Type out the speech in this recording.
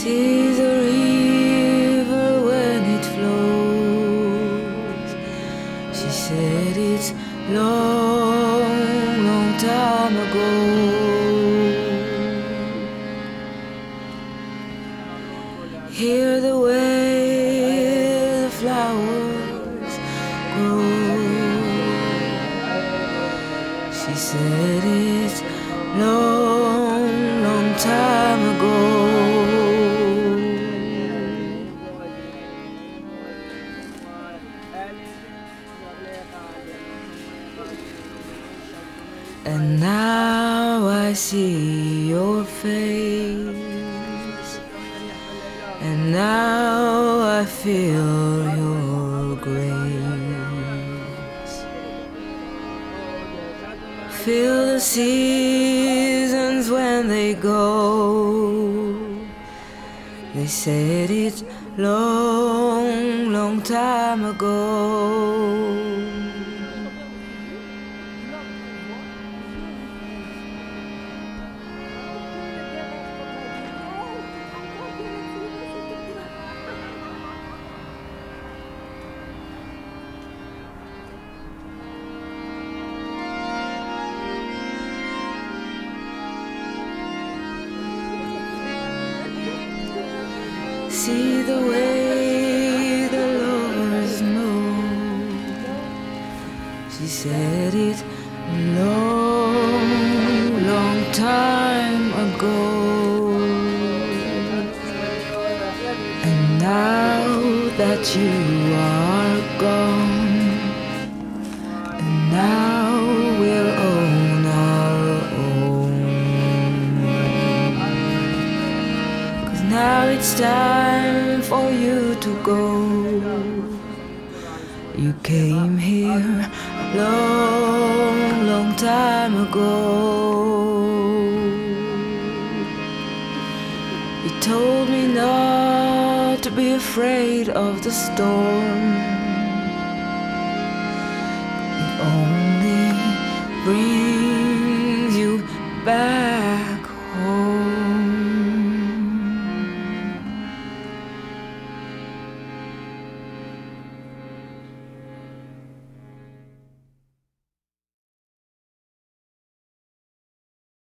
See the river when it flows. She said it's long, long time ago. Hear the way the flowers grow. She said it's long, long time ago. And now I see your face, and now I feel your grace. Feel the seasons when they go. They said it's long, long time ago. See the way the lovers know. She said it long, long time ago. And now that you are gone, and now we're on our own. 'Cause now it's time for you to go. You came here long, long time ago. You told me not to be afraid of the storm. If only